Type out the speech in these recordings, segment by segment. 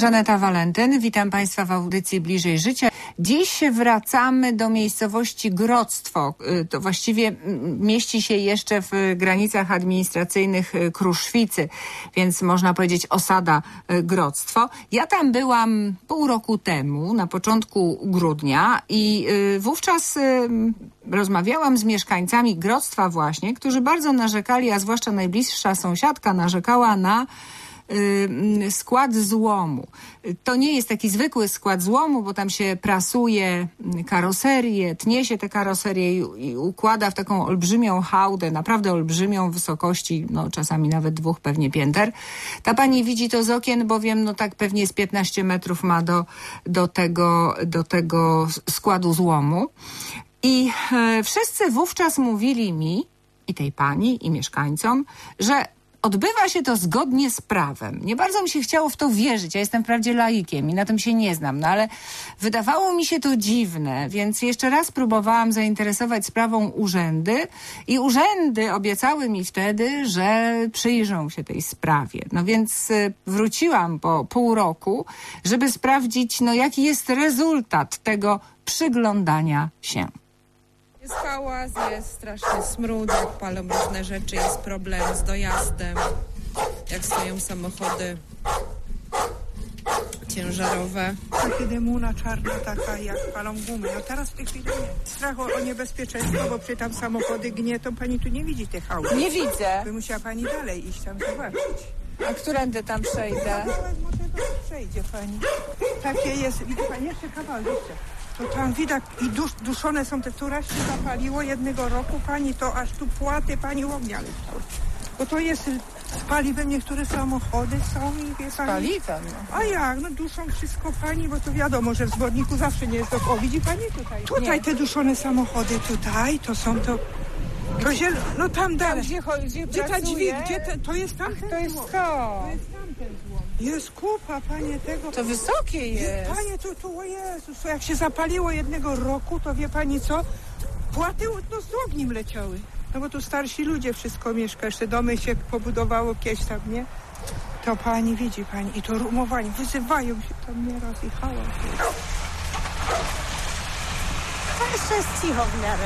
Żaneta Walentyn, witam Państwa w audycji Bliżej Życia. Dziś wracamy do miejscowości Grodztwo. To właściwie mieści się jeszcze w granicach administracyjnych Kruszwicy, więc można powiedzieć osada Grodztwo. Ja tam byłam pół roku temu, na początku grudnia i wówczas rozmawiałam z mieszkańcami Grodztwa właśnie, którzy bardzo narzekali, a zwłaszcza najbliższa sąsiadka narzekała na skład złomu. To nie jest taki zwykły skład złomu, bo tam się prasuje karoserię, tnie się te karoserie i układa w taką olbrzymią hałdę, naprawdę olbrzymią, wysokości, no czasami nawet 2 pewnie pięter. Ta pani widzi to z okien, bowiem no tak pewnie z 15 metrów ma do tego składu złomu. I wszyscy wówczas mówili mi, i tej pani, i mieszkańcom, że odbywa się to zgodnie z prawem. Nie bardzo mi się chciało w to wierzyć. Ja jestem wprawdzie laikiem i na tym się nie znam, no ale wydawało mi się to dziwne, więc jeszcze raz próbowałam zainteresować sprawą urzędy i urzędy obiecały mi wtedy, że przyjrzą się tej sprawie. No więc wróciłam po pół roku, żeby sprawdzić, no jaki jest rezultat tego przyglądania się. Jest hałas, jest straszny smród, jak palą różne rzeczy, jest problem z dojazdem, jak stoją samochody ciężarowe. Takie dymuna czarna taka, jak palą gumy. No teraz w tej chwili nie. Strach o niebezpieczeństwo, bo przy tam samochody gnietą. Pani tu nie widzi tych aut. Nie widzę. By musiała pani dalej iść tam zobaczyć. A którędy tam przejdę? Przejdzie pani. Takie jest, widzi pani, jeszcze kawałek, jeszcze. To tam widać i duszone są te turaści, zapaliło jednego roku pani, to aż tu płaty pani ognia leciały. Bo to jest z paliwem, niektóre samochody są i wie pani. Z paliwem? No. A jak? No duszą wszystko pani, bo to wiadomo, że w zborniku zawsze nie jest do... O, widzi pani tutaj? Tutaj nie. Te duszone samochody, tutaj, to są to... No tam dalej. Gdzie ta dźwig? To jest tam? To jest to. To jest tamten złom. Jest kupa, panie, tego. To wysokie jest. Panie, to o Jezus, to jak się zapaliło jednego roku, to wie pani co? Płaty no, z ogniem leciały. No bo tu starsi ludzie wszystko mieszka, jeszcze domy się pobudowało kiedyś tam, nie? To pani, widzi pani, i to rumowanie, wyzywają się tam nieraz i hałas. To jeszcze jest cicho w miarę.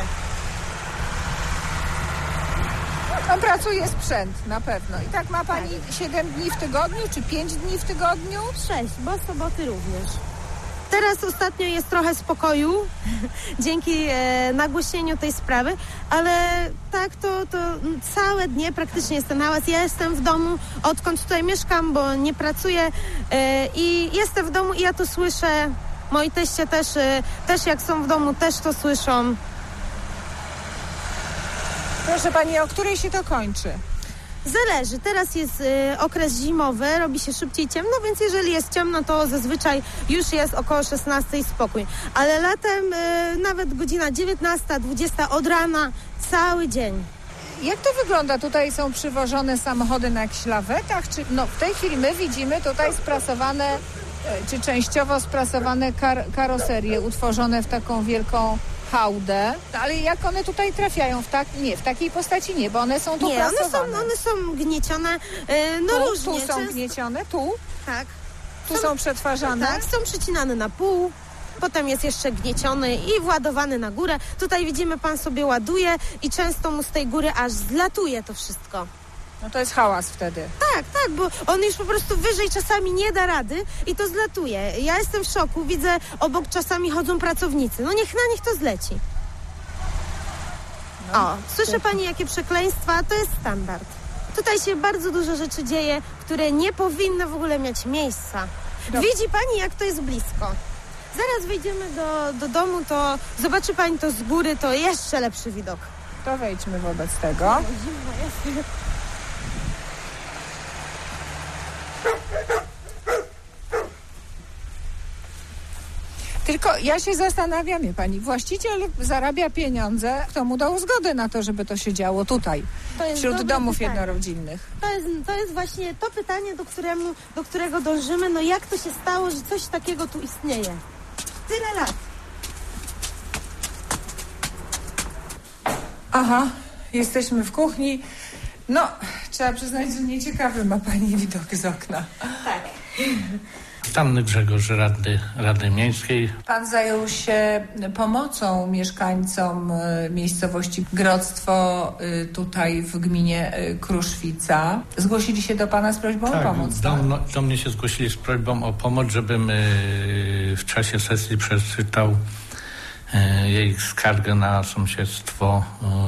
Tam pracuje sprzęt, na pewno. I tak ma pani 7 dni w tygodniu, czy 5 dni w tygodniu? 6, bo soboty również. Teraz ostatnio jest trochę spokoju dzięki nagłośnieniu tej sprawy, ale tak to całe dnie praktycznie jest ten hałas. Ja jestem w domu, odkąd tutaj mieszkam, bo nie pracuję i jestem w domu i ja to słyszę. Moi teście też jak są w domu, też to słyszą. Proszę pani, o której się to kończy? Zależy. Teraz jest okres zimowy, robi się szybciej ciemno, więc jeżeli jest ciemno, to zazwyczaj już jest około 16 spokój. Ale latem nawet godzina 19, 20 od rana, cały dzień. Jak to wygląda? Tutaj są przywożone samochody na jakichś lawetach? Czy, no, w tej chwili my widzimy tutaj sprasowane, czy częściowo sprasowane karoserie utworzone w taką wielką hałdę, ale jak one tutaj trafiają? W takiej postaci nie, bo one są tu prasowane. One są gniecione, różnie. Tu są gniecione, tu? Tak. Tu są przetwarzane? Tak, są przecinane na pół, potem jest jeszcze gnieciony i władowany na górę. Tutaj widzimy, pan sobie ładuje i często mu z tej góry aż zlatuje to wszystko. No to jest hałas wtedy. Tak, bo on już po prostu wyżej czasami nie da rady i to zlatuje. Ja jestem w szoku, widzę obok czasami chodzą pracownicy. No niech na nich to zleci. No, słyszy pani jakie przekleństwa? To jest standard. Tutaj się bardzo dużo rzeczy dzieje, które nie powinny w ogóle mieć miejsca. Widzi pani, jak to jest blisko. Zaraz wejdziemy do domu, to zobaczy pani to z góry, to jeszcze lepszy widok. To wejdźmy wobec tego. Zimno jest. Tylko ja się zastanawiam, pani, właściciel zarabia pieniądze, kto mu dał zgodę na to, żeby to się działo tutaj, wśród domów jednorodzinnych. To jest właśnie to pytanie, do którego dążymy. No jak to się stało, że coś takiego tu istnieje? Tyle lat. Aha, jesteśmy w kuchni. No, trzeba przyznać, że nieciekawy ma pani widok z okna. Tak. Stanny Grzegorz, radny Rady Miejskiej. Pan zajął się pomocą mieszkańcom miejscowości Grodztwo tutaj w gminie Kruszwica. Zgłosili się do pana z prośbą o pomoc? Do mnie się zgłosili z prośbą o pomoc, żebym w czasie sesji przeczytał jej skargę na sąsiedztwo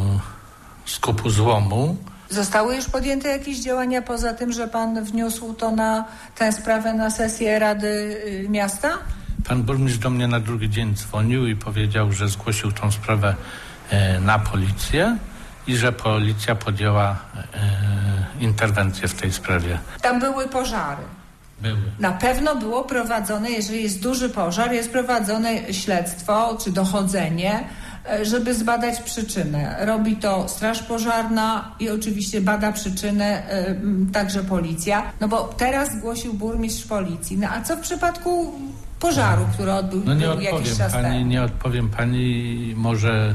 skupu złomu. Zostały już podjęte jakieś działania poza tym, że pan wniósł to tę sprawę na sesję Rady Miasta? Pan burmistrz do mnie na drugi dzień dzwonił i powiedział, że zgłosił tą sprawę na policję i że policja podjęła interwencję w tej sprawie. Tam były pożary. Były. Na pewno było prowadzone, jeżeli jest duży pożar, jest prowadzone śledztwo czy dochodzenie, żeby zbadać przyczynę. Robi to Straż Pożarna i oczywiście bada przyczynę także policja. No bo teraz zgłosił burmistrz policji. No a co w przypadku pożaru, który odbył jakiś czas temu? Nie odpowiem pani, może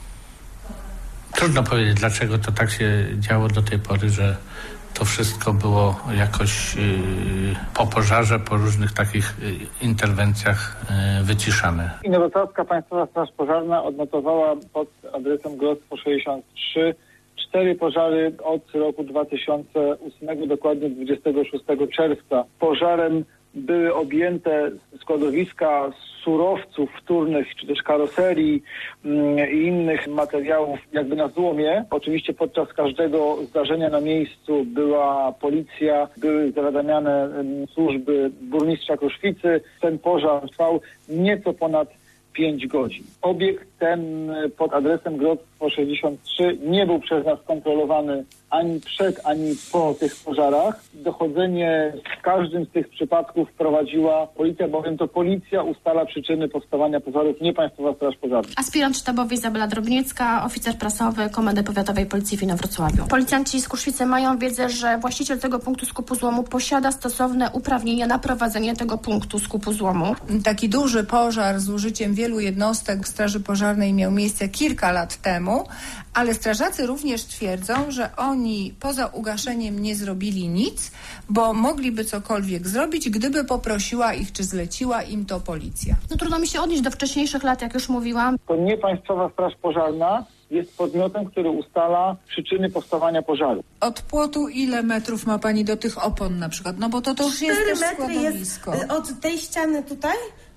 trudno powiedzieć, dlaczego to tak się działo do tej pory, że to wszystko było jakoś po pożarze, po różnych takich interwencjach wyciszane. Inowrocławska Państwowa Straż Pożarna odnotowała pod adresem Grodztwo 63 4 pożary od roku 2008, dokładnie 26 czerwca. Pożarem były objęte składowiska surowców wtórnych, czy też karoserii i innych materiałów jakby na złomie. Oczywiście podczas każdego zdarzenia na miejscu była policja, były zawiadamiane służby burmistrza Kruszwicy. Ten pożar trwał nieco ponad 5 godzin. Obiekt ten pod adresem Grodztwo 63 nie był przez nas kontrolowany ani przed, ani po tych pożarach. Dochodzenie w każdym z tych przypadków prowadziła policja, bowiem to policja ustala przyczyny powstawania pożarów, nie Państwowa Straż Pożarna. Aspirant sztabowy Izabela Drobniecka, oficer prasowy Komendy Powiatowej Policji w Inowrocławiu. Policjanci z Kruszwicy mają wiedzę, że właściciel tego punktu skupu złomu posiada stosowne uprawnienia na prowadzenie tego punktu skupu złomu. Taki duży pożar z użyciem wielu jednostek Straży Pożarnej miał miejsce kilka lat temu, ale strażacy również twierdzą, że oni poza ugaszeniem nie zrobili nic, bo mogliby cokolwiek zrobić, gdyby poprosiła ich, czy zleciła im to policja. No trudno mi się odnieść do wcześniejszych lat, jak już mówiłam. To nie Państwowa Straż Pożarna jest podmiotem, który ustala przyczyny powstawania pożaru. Od płotu ile metrów ma pani do tych opon na przykład? No bo to już jest też składowisko. Jest od tej ściany tutaj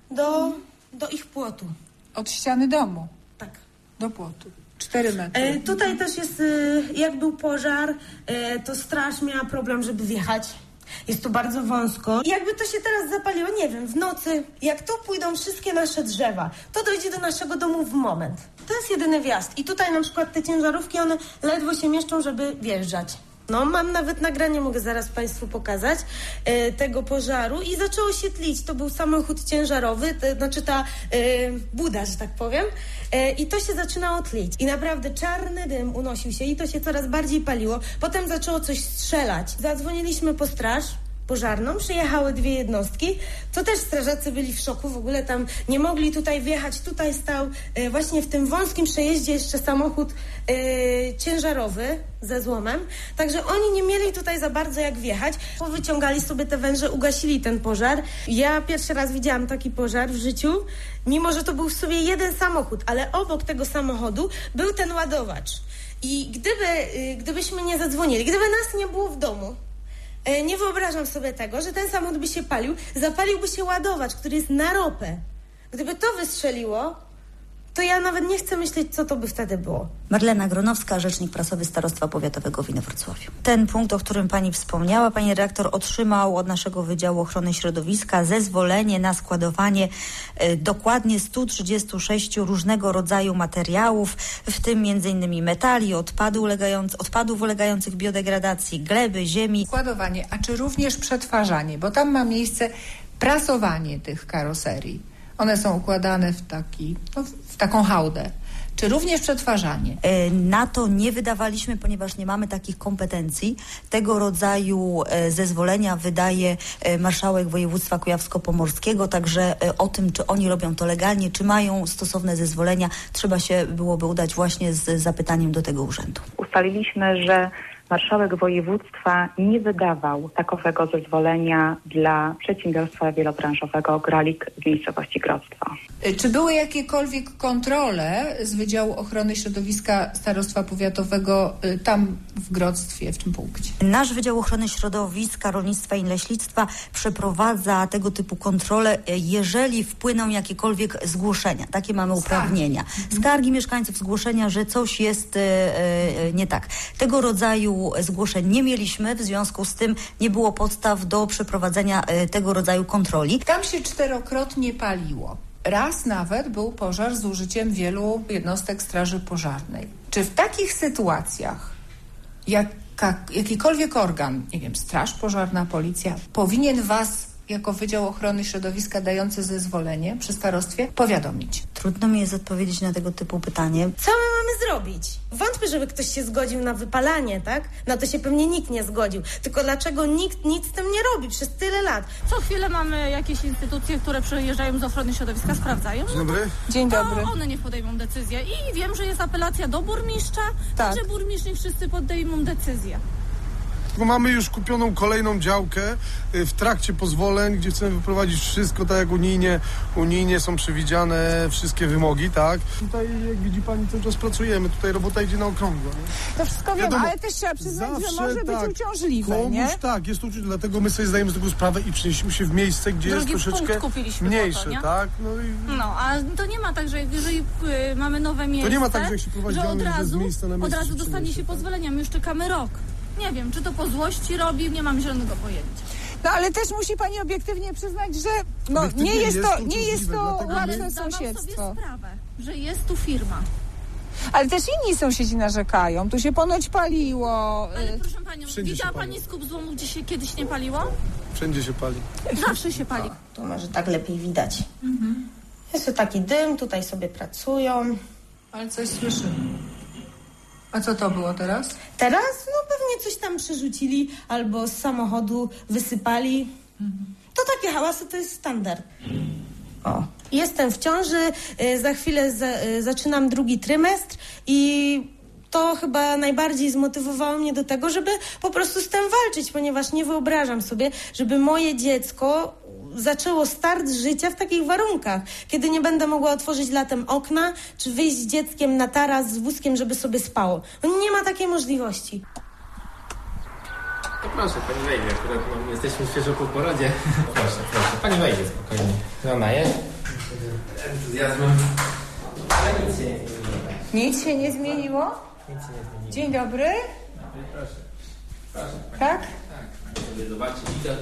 do ich płotu. Od ściany domu? Tak. Do płotu. 4 metry. Tutaj też jest, jak był pożar, to straż miała problem, żeby wjechać. Jest tu bardzo wąsko. I jakby to się teraz zapaliło, nie wiem, w nocy, jak tu pójdą wszystkie nasze drzewa, to dojdzie do naszego domu w moment. To jest jedyny wjazd. I tutaj na przykład te ciężarówki, one ledwo się mieszczą, żeby wjeżdżać. No, mam nawet nagranie, mogę zaraz Państwu pokazać, tego pożaru i zaczęło się tlić. To był samochód ciężarowy, ta buda, że tak powiem, i to się zaczynało tlić. I naprawdę czarny dym unosił się i to się coraz bardziej paliło. Potem zaczęło coś strzelać. Zadzwoniliśmy po straż pożarną, przyjechały 2 jednostki, to też strażacy byli w szoku, w ogóle tam nie mogli tutaj wjechać, tutaj stał właśnie w tym wąskim przejeździe jeszcze samochód ciężarowy ze złomem, także oni nie mieli tutaj za bardzo jak wjechać, powyciągali sobie te węże, ugasili ten pożar. Ja pierwszy raz widziałam taki pożar w życiu, mimo że to był w sumie jeden samochód, ale obok tego samochodu był ten ładowacz i gdybyśmy nie zadzwonili, gdyby nas nie było w domu, nie wyobrażam sobie tego, że ten samochód by się palił, zapaliłby się ładowacz, który jest na ropę. Gdyby to wystrzeliło, to ja nawet nie chcę myśleć, co to by wtedy było. Marlena Gronowska, rzecznik prasowy Starostwa Powiatowego w Inowrocławiu. Ten punkt, o którym pani wspomniała, pani redaktor, otrzymał od naszego Wydziału Ochrony Środowiska zezwolenie na składowanie dokładnie 136 różnego rodzaju materiałów, w tym m.in. metali, odpadów ulegających biodegradacji, gleby, ziemi. Składowanie, a czy również przetwarzanie, bo tam ma miejsce prasowanie tych karoserii. One są układane w taką hałdę. Czy również przetwarzanie? Na to nie wydawaliśmy, ponieważ nie mamy takich kompetencji. Tego rodzaju zezwolenia wydaje marszałek województwa kujawsko-pomorskiego, także o tym, czy oni robią to legalnie, czy mają stosowne zezwolenia, trzeba się byłoby udać właśnie z zapytaniem do tego urzędu. Ustaliliśmy, że marszałek województwa nie wydawał takowego zezwolenia dla przedsiębiorstwa wielobranżowego Gralik w miejscowości Grodztwo. Czy były jakiekolwiek kontrole z Wydziału Ochrony Środowiska Starostwa Powiatowego tam w Grodztwie, w tym punkcie? Nasz Wydział Ochrony Środowiska, Rolnictwa i Leśnictwa przeprowadza tego typu kontrole, jeżeli wpłyną jakiekolwiek zgłoszenia. Takie mamy uprawnienia. Skargi mieszkańców, zgłoszenia, że coś jest nie tak. Tego rodzaju zgłoszeń nie mieliśmy, w związku z tym nie było podstaw do przeprowadzenia tego rodzaju kontroli. Tam się 4-krotnie paliło. Raz nawet był pożar z użyciem wielu jednostek Straży Pożarnej. Czy w takich sytuacjach jakikolwiek organ, nie wiem, Straż Pożarna, Policja, powinien was jako Wydział Ochrony Środowiska dający zezwolenie przy starostwie powiadomić? Trudno mi jest odpowiedzieć na tego typu pytanie. Co my mamy zrobić? Wątpię, żeby ktoś się zgodził na wypalanie, tak? Na to się pewnie nikt nie zgodził. Tylko dlaczego nikt nic z tym nie robi przez tyle lat? Co chwilę mamy jakieś instytucje, które przyjeżdżają z ochrony środowiska, sprawdzają. Dzień dobry. Dzień dobry. To one niech podejmą decyzję. I wiem, że jest apelacja do burmistrza, tak. Że burmistrz niech wszyscy podejmą decyzję. Bo mamy już kupioną kolejną działkę w trakcie pozwoleń, gdzie chcemy wyprowadzić wszystko tak jak unijnie są przewidziane wszystkie wymogi, tak? Tutaj, jak widzi pani, cały czas pracujemy, tutaj robota idzie na okrągło. Nie? To wszystko wiem, ale też trzeba przyznać, że może być uciążliwe, nie? Tak, jest uciążliwe, dlatego my sobie zdajemy z tego sprawę i przenieśliśmy się w miejsce, gdzie jest troszeczkę mniejsze, tak? A to nie ma tak, że jeżeli mamy nowe miejsce, to nie ma tak, że jak się prowadzi od razu dostanie się pozwolenia. My już czekamy rok. Nie wiem, czy to po złości robi, nie mam zielonego pojęcia. No ale też musi pani obiektywnie przyznać, że nie jest to łatwe sąsiedztwo. Ale zdawam sobie sprawę, że jest tu firma. Ale też inni sąsiedzi narzekają. Tu się ponoć paliło. Ale proszę panią, widziała pani skup złomu, gdzie się kiedyś nie paliło? Wszędzie się pali. Zawsze się pali. To może tak lepiej widać. Jest tu taki dym, tutaj sobie pracują. Ale coś słyszymy. A co to było teraz? Teraz? Pewnie coś tam przerzucili albo z samochodu wysypali. To takie hałasy to jest standard. Jestem w ciąży, za chwilę zaczynam drugi trymestr i to chyba najbardziej zmotywowało mnie do tego, żeby po prostu z tym walczyć, ponieważ nie wyobrażam sobie, żeby moje dziecko zaczęło start życia w takich warunkach, kiedy nie będę mogła otworzyć latem okna, czy wyjść z dzieckiem na taras z wózkiem, żeby sobie spało. Nie ma takiej możliwości. No proszę, pani wejdzie, akurat jesteśmy świeżo po porodzie. Proszę, pani wejdzie spokojnie. Żona jest? Entuzjazmem. Ale nic się nie zmieniło. Nic się nie zmieniło? Nic się nie zmieniło. Dzień dobry. Proszę. Pani. Tak? Tak. Sobie zobaczyć widok.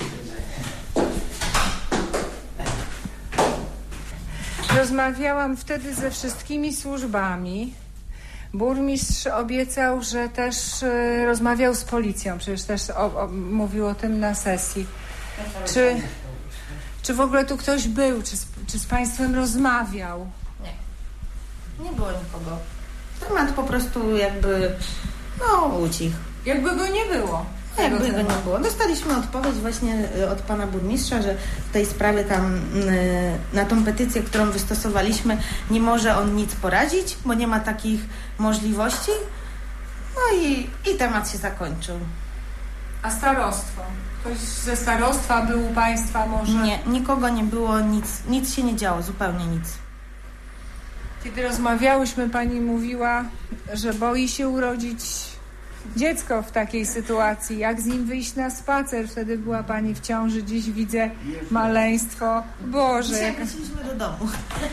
Rozmawiałam wtedy ze wszystkimi służbami. Burmistrz obiecał, że też rozmawiał z policją. Przecież też mówił o tym na sesji. Czy w ogóle tu ktoś był? Czy z państwem rozmawiał? Nie było nikogo. Temat po prostu jakby ucichł. Jakby go nie było. Jakby go nie było. Dostaliśmy odpowiedź właśnie od pana burmistrza, że w tej sprawie tam na tą petycję, którą wystosowaliśmy, nie może on nic poradzić, bo nie ma takich możliwości. No i temat się zakończył. A starostwo? Ktoś ze starostwa był u państwa może? Nie, nikogo nie było, nic się nie działo, zupełnie nic. Kiedy rozmawiałyśmy, pani mówiła, że boi się urodzić dziecko w takiej sytuacji. Jak z nim wyjść na spacer? Wtedy była pani w ciąży, dziś widzę maleństwo. Boże. Dzisiaj wróciliśmy do domu.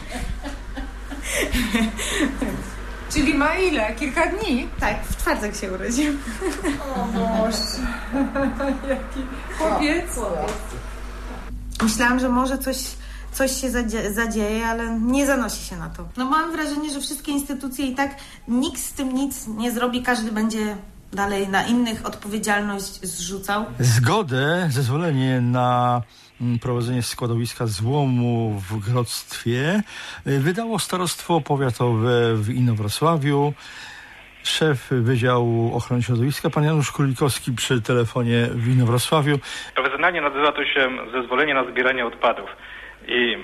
Czyli ma ile? Kilka dni? Tak, w czwartek się urodził. O Boże. Jaki chłopiec. Myślałam, że może coś się zadzieje, ale nie zanosi się na to. Mam wrażenie, że wszystkie instytucje i tak nikt z tym nic nie zrobi, każdy będzie dalej na innych odpowiedzialność zrzucał. Zgodę, zezwolenie na prowadzenie składowiska złomu w Grodztwie wydało Starostwo Powiatowe w Inowrocławiu. Szef Wydziału Ochrony Środowiska, pan Janusz Królikowski przy telefonie w Inowrocławiu. Profesjonalnie nazywa to się zezwolenie na zbieranie odpadów. I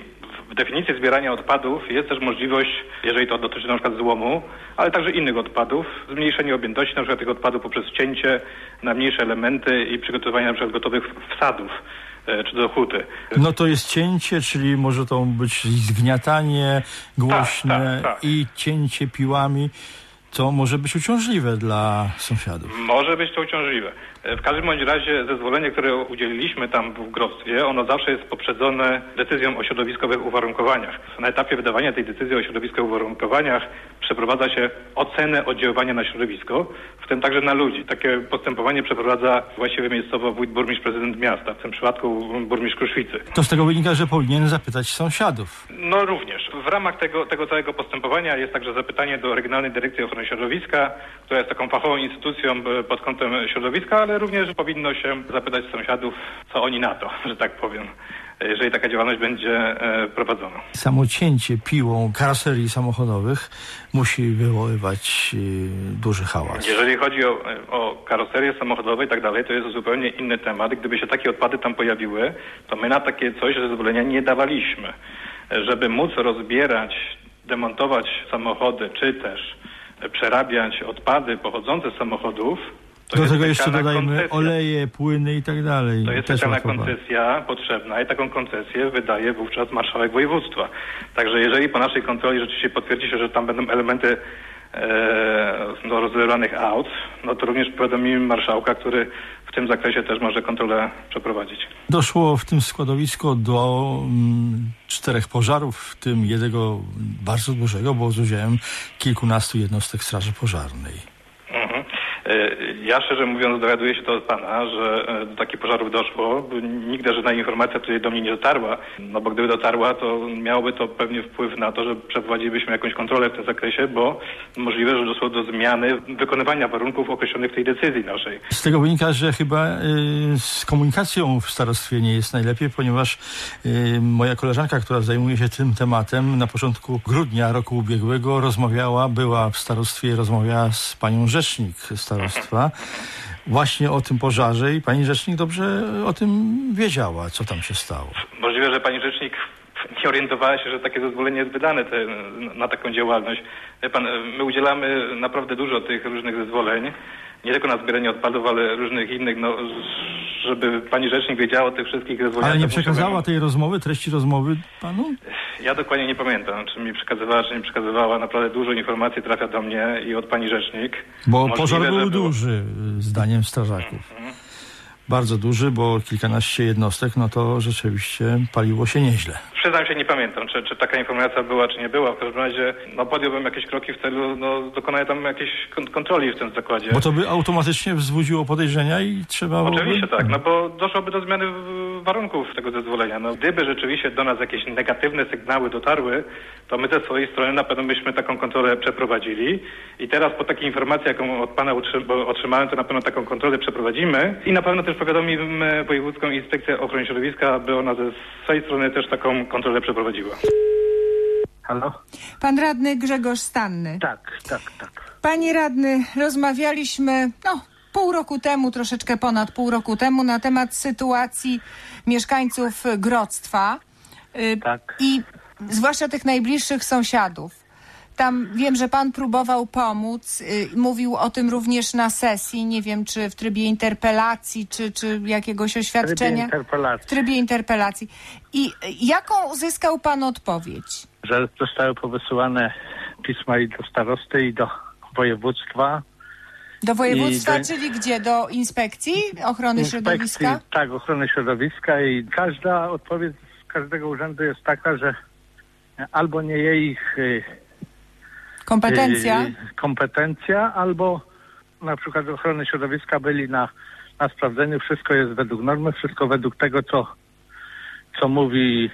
W definicji zbierania odpadów jest też możliwość, jeżeli to dotyczy na przykład złomu, ale także innych odpadów, zmniejszenie objętości na przykład tych odpadów poprzez cięcie na mniejsze elementy i przygotowanie na przykład gotowych wsadów czy do huty. No to jest cięcie, czyli może to być zgniatanie głośne i cięcie piłami. To może być uciążliwe dla sąsiadów. Może być to uciążliwe. W każdym bądź razie zezwolenie, które udzieliliśmy tam w Grodztwie, ono zawsze jest poprzedzone decyzją o środowiskowych uwarunkowaniach. Na etapie wydawania tej decyzji o środowiskowych uwarunkowaniach przeprowadza się ocenę oddziaływania na środowisko, w tym także na ludzi. Takie postępowanie przeprowadza właściwie miejscowo wójt, burmistrz, prezydent miasta, w tym przypadku burmistrz Kruszwicy. To z tego wynika, że powinien zapytać sąsiadów. No również. W ramach tego całego postępowania jest także zapytanie do Regionalnej Dyrekcji Ochrony Środowiska, która jest taką fachową instytucją pod kątem środowiska, ale również powinno się zapytać sąsiadów, co oni na to, że tak powiem, jeżeli taka działalność będzie prowadzona. Samo cięcie piłą karoserii samochodowych musi wywoływać duży hałas. Jeżeli chodzi o karoserię samochodową i tak dalej, to jest zupełnie inny temat. Gdyby się takie odpady tam pojawiły, to my na takie coś zezwolenia nie dawaliśmy. Żeby móc rozbierać, demontować samochody, czy też przerabiać odpady pochodzące z samochodów, do tego jeszcze dodajmy oleje, płyny i tak dalej. To jest specjalna koncesja potrzebna i taką koncesję wydaje wówczas marszałek województwa. Także jeżeli po naszej kontroli rzeczywiście potwierdzi się, że tam będą elementy do rozlewanych aut, no to również powiadomimy marszałka, który w tym zakresie też może kontrolę przeprowadzić. Doszło w tym składowisku do 4 pożarów, w tym jednego bardzo dużego, bo z udziałem kilkunastu jednostek straży pożarnej. Ja szczerze mówiąc dowiaduję się to od pana, że do takich pożarów doszło. Nigdy żadna informacja tutaj do mnie nie dotarła, no bo gdyby dotarła, to miałoby to pewnie wpływ na to, że przeprowadzilibyśmy jakąś kontrolę w tym zakresie, bo możliwe, że doszło do zmiany wykonywania warunków określonych w tej decyzji naszej. Z tego wynika, że chyba z komunikacją w starostwie nie jest najlepiej, ponieważ moja koleżanka, która zajmuje się tym tematem, na początku grudnia roku ubiegłego była w starostwie, rozmawiała z panią rzecznik starostwa właśnie o tym pożarze i pani rzecznik dobrze o tym wiedziała, co tam się stało. Możliwe, że pani rzecznik nie orientowała się, że takie zezwolenie jest wydane na taką działalność. Wie pan, my udzielamy naprawdę dużo tych różnych zezwoleń, nie tylko na zbieranie odpadów, ale różnych innych, no, żeby pani rzecznik wiedziała o tych wszystkich zezwoleniach. Ale nie przekazała tej rozmowy, treści rozmowy panu? Ja dokładnie nie pamiętam, czy mi przekazywała, czy nie przekazywała. Naprawdę dużo informacji trafia do mnie i od pani rzecznik. Bo pożar był duży, zdaniem strażaków. Bardzo duży, bo kilkanaście jednostek, no to rzeczywiście paliło się nieźle. Przyznam się, nie pamiętam, czy taka informacja była, czy nie była. W każdym razie podjąłbym jakieś kroki w celu dokonania tam jakiejś kontroli w tym zakładzie. Bo to by automatycznie wzbudziło podejrzenia i trzeba byłoby... Oczywiście tak, no bo doszłoby do zmiany warunków tego zezwolenia. No, gdyby rzeczywiście do nas jakieś negatywne sygnały dotarły, to my ze swojej strony na pewno byśmy taką kontrolę przeprowadzili. I teraz po takiej informacji, jaką od pana otrzymałem, to na pewno taką kontrolę przeprowadzimy. I na pewno też powiadomimy Wojewódzką Inspekcję Ochrony Środowiska, aby ona ze swojej strony też taką kontrolę przeprowadziła. Halo? Pan radny Grzegorz Stanny. Tak. Panie radny, rozmawialiśmy troszeczkę ponad pół roku temu na temat sytuacji mieszkańców Grodztwa. Tak. I zwłaszcza tych najbliższych sąsiadów. Tam wiem, że pan próbował pomóc, mówił o tym również na sesji, nie wiem czy w trybie interpelacji, czy jakiegoś oświadczenia. W trybie interpelacji. I jaką uzyskał pan odpowiedź? Że zostały powysyłane pisma i do starosty, i do województwa. Do województwa, czyli gdzie? Do Inspekcji Ochrony Środowiska? Tak, Ochrony Środowiska i każda odpowiedź z każdego urzędu jest taka, że albo nie jej kompetencja, albo na przykład Ochrony Środowiska byli na sprawdzeniu, wszystko jest według normy, wszystko według tego, co mówi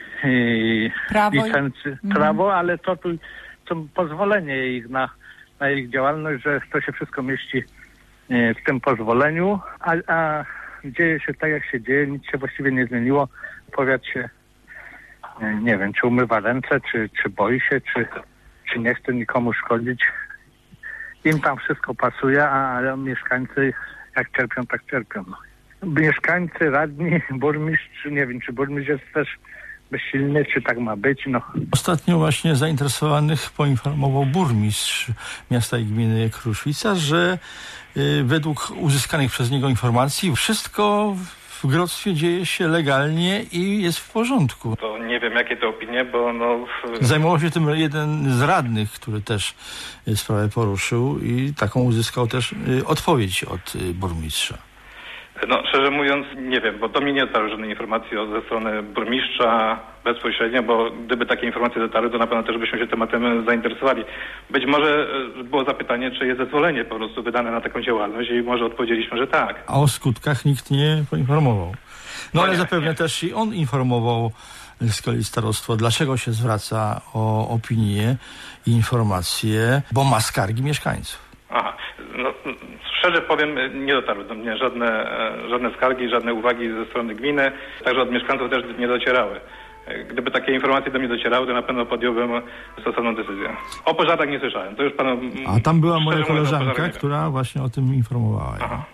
prawo, ale to pozwolenie ich na ich działalność, że to się wszystko mieści w tym pozwoleniu, a dzieje się tak, jak się dzieje, nic się właściwie nie zmieniło. Powiat się, nie wiem, czy umywa ręce, czy boi się, czy nie chce nikomu szkodzić. Im tam wszystko pasuje, a mieszkańcy jak cierpią, tak cierpią. Mieszkańcy, radni, burmistrz, nie wiem, czy burmistrz jest też bezsilny, czy tak ma być. No. Ostatnio właśnie zainteresowanych poinformował burmistrz miasta i gminy Kruszwica, że według uzyskanych przez niego informacji wszystko w grodztwie dzieje się legalnie i jest w porządku. To nie wiem, jakie to opinie, bo Zajmował się tym jeden z radnych, który też sprawę poruszył i taką uzyskał też odpowiedź od burmistrza. Szczerze mówiąc, nie wiem, bo do mnie nie dotarły żadne informacje ze strony burmistrza bezpośrednio, bo gdyby takie informacje dotarły, to na pewno też byśmy się tematem zainteresowali. Być może było zapytanie, czy jest zezwolenie po prostu wydane na taką działalność i może odpowiedzieliśmy, że tak. A o skutkach nikt nie poinformował. Ale zapewne też i on informował z kolei starostwo, dlaczego się zwraca o opinię i informacje, bo ma skargi mieszkańców. Aha, szczerze powiem, nie dotarły do mnie żadne skargi, żadne uwagi ze strony gminy, także od mieszkańców też nie docierały. Gdyby takie informacje do mnie docierały, to na pewno podjąłbym stosowną decyzję. O pożarach nie słyszałem, to już panu... A tam była moja koleżanka, która właśnie o tym informowała. Aha.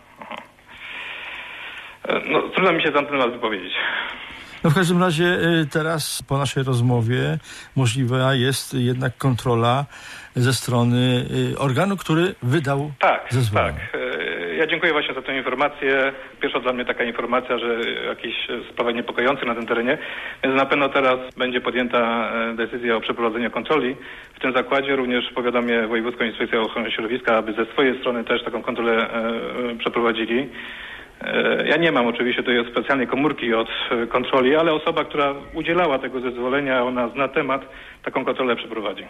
Trudno mi się na ten temat wypowiedzieć. W każdym razie teraz po naszej rozmowie możliwa jest jednak kontrola ze strony organu, który wydał zezwolenie. Tak. Ja dziękuję właśnie za tę informację. Pierwsza dla mnie taka informacja, że jakieś sprawy niepokojące na tym terenie, więc na pewno teraz będzie podjęta decyzja o przeprowadzeniu kontroli w tym zakładzie. Również powiadomię Wojewódzką Inspekcję Ochrony Środowiska, aby ze swojej strony też taką kontrolę przeprowadzili. Ja nie mam oczywiście tutaj specjalnej komórki od kontroli, ale osoba, która udzielała tego zezwolenia, ona zna temat, taką kontrolę przeprowadzi.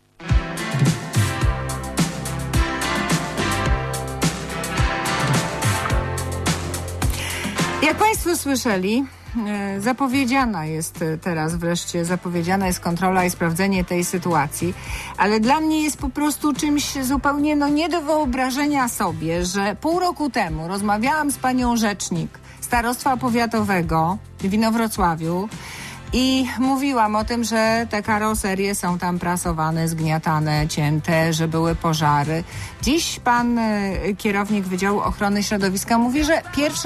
Jak Państwo słyszeli, zapowiedziana jest teraz wreszcie, kontrola i sprawdzenie tej sytuacji, ale dla mnie jest po prostu czymś zupełnie nie do wyobrażenia sobie, że pół roku temu rozmawiałam z panią rzecznik Starostwa Powiatowego w Inowrocławiu i mówiłam o tym, że te karoserie są tam prasowane, zgniatane, cięte, że były pożary. Dziś pan kierownik Wydziału Ochrony Środowiska mówi, że pierwszy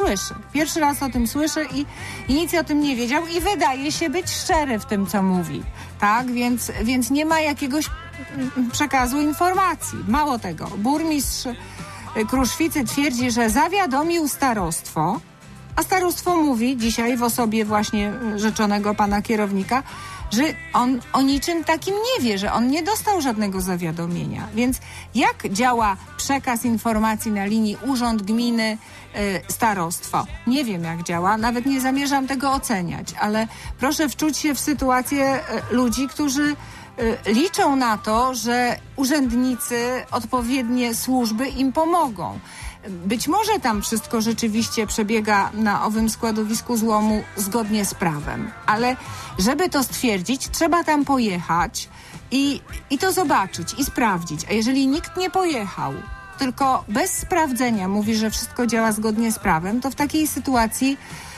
raz o tym słyszy i nic o tym nie wiedział i wydaje się być szczery w tym, co mówi. Tak, więc nie ma jakiegoś przekazu informacji. Mało tego, burmistrz Kruszwicy twierdzi, że zawiadomił starostwo, a starostwo mówi dzisiaj w osobie właśnie rzeczonego pana kierownika, że on o niczym takim nie wie, że on nie dostał żadnego zawiadomienia. Więc jak działa przekaz informacji na linii urząd gminy, starostwo? Nie wiem, jak działa, nawet nie zamierzam tego oceniać, ale proszę wczuć się w sytuację ludzi, którzy liczą na to, że urzędnicy, odpowiednie służby im pomogą. Być może tam wszystko rzeczywiście przebiega na owym składowisku złomu zgodnie z prawem, ale żeby to stwierdzić, trzeba tam pojechać i to zobaczyć i sprawdzić. A jeżeli nikt nie pojechał, tylko bez sprawdzenia mówi, że wszystko działa zgodnie z prawem, to w takiej sytuacji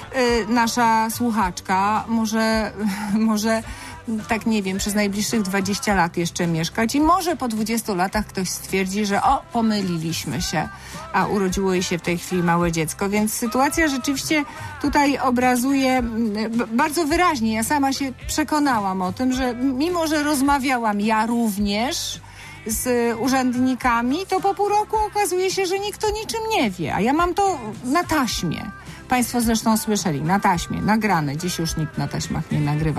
nasza słuchaczka może tak nie wiem, przez najbliższych 20 lat jeszcze mieszkać i może po 20 latach ktoś stwierdzi, że pomyliliśmy się, a urodziło jej się w tej chwili małe dziecko. Więc sytuacja rzeczywiście tutaj obrazuje bardzo wyraźnie. Ja sama się przekonałam o tym, że mimo, że rozmawiałam ja również z urzędnikami, to po pół roku okazuje się, że nikt o niczym nie wie, a ja mam to na taśmie. Państwo zresztą słyszeli, na taśmie, nagrane. Dziś już nikt na taśmach nie nagrywa.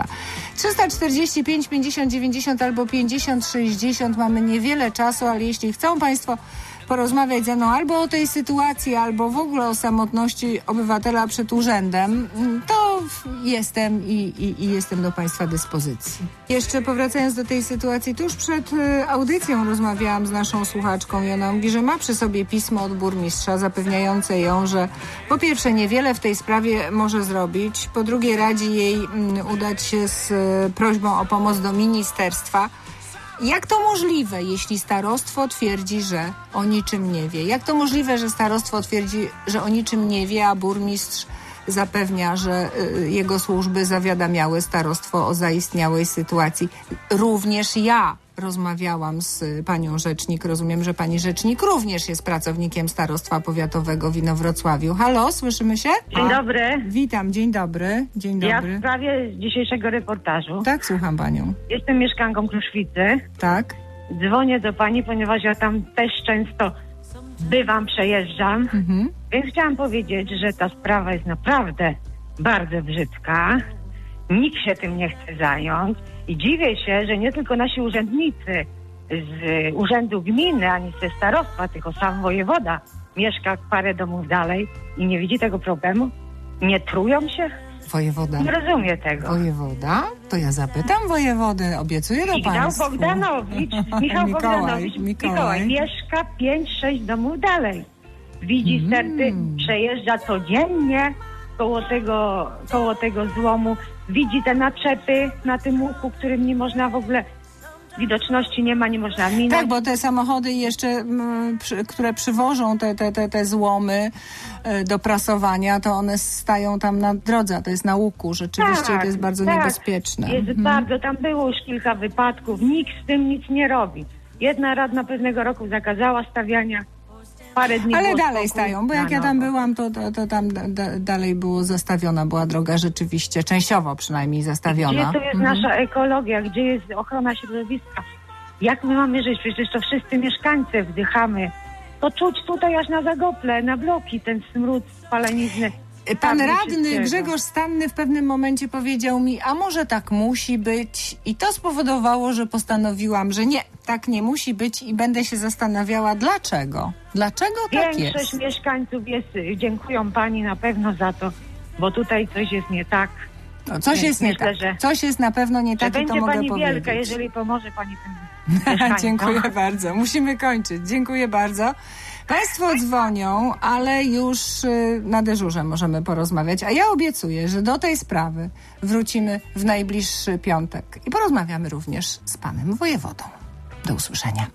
345 50 90 albo 50 60. Mamy niewiele czasu, ale jeśli chcą Państwo porozmawiać ze mną albo o tej sytuacji, albo w ogóle o samotności obywatela przed urzędem, to jestem i jestem do Państwa dyspozycji. Jeszcze powracając do tej sytuacji, tuż przed audycją rozmawiałam z naszą słuchaczką i ona mówi, że ma przy sobie pismo od burmistrza zapewniające ją, że po pierwsze niewiele w tej sprawie może zrobić, po drugie radzi jej udać się z prośbą o pomoc do ministerstwa. Jak to możliwe, jeśli starostwo twierdzi, że o niczym nie wie? Jak to możliwe, że starostwo twierdzi, że o niczym nie wie, a burmistrz zapewnia, że jego służby zawiadamiały starostwo o zaistniałej sytuacji? Również ja rozmawiałam z panią rzecznik. Rozumiem, że pani rzecznik również jest pracownikiem Starostwa Powiatowego w Inowrocławiu. Halo, słyszymy się? Dzień dobry. Witam, dzień dobry. Dzień dobry. Ja w sprawie dzisiejszego reportażu. Tak, słucham panią. Jestem mieszkanką Kruszwicy. Tak. Dzwonię do pani, ponieważ ja tam też często bywam, przejeżdżam. Więc chciałam powiedzieć, że ta sprawa jest naprawdę bardzo brzydka. Nikt się tym nie chce zająć. I dziwię się, że nie tylko nasi urzędnicy z urzędu gminy, ani ze starostwa, tylko sam wojewoda mieszka parę domów dalej i nie widzi tego problemu. Nie trują się? Wojewoda. Nie rozumie tego. Wojewoda? To ja zapytam wojewodę, obiecuję do państwa. Michał Bogdanowicz Mikołaj mieszka 5-6 domów dalej. Widzi sterty, przejeżdża codziennie koło tego złomu. Widzi te naczepy na tym łuku, którym nie można w ogóle, widoczności nie ma, nie można minąć. Tak, bo te samochody jeszcze, które przywożą te złomy do prasowania, to one stają tam na drodze, to jest na łuku. Rzeczywiście to jest bardzo niebezpieczne. Jest bardzo, tam było już kilka wypadków, nikt z tym nic nie robi. Jedna radna pewnego roku zakazała stawiania. Parę dni ale dalej stają, bo jak ja tam byłam, to tam dalej było zastawiona, była droga rzeczywiście, częściowo przynajmniej zastawiona. Gdzie to jest nasza ekologia, gdzie jest ochrona środowiska? Jak my mamy żyć? Przecież to wszyscy mieszkańcy wdychamy. To czuć tutaj aż na Zagople, na bloki, ten smród spalenizny. Pan radny Grzegorz Stanny w pewnym momencie powiedział mi, a może tak musi być, i to spowodowało, że postanowiłam, że nie, tak nie musi być i będę się zastanawiała, dlaczego. Dlaczego tak jest? Większość mieszkańców dziękują pani na pewno za to, bo tutaj coś jest nie tak. No, coś jest nie tak. Coś jest na pewno nie tak i to mogę powiedzieć. Będzie pani wielka, jeżeli pomoże pani tym. Dziękuję bardzo. Musimy kończyć. Dziękuję bardzo. Państwo dzwonią, ale już na dyżurze możemy porozmawiać. A ja obiecuję, że do tej sprawy wrócimy w najbliższy piątek i porozmawiamy również z panem wojewodą. Do usłyszenia.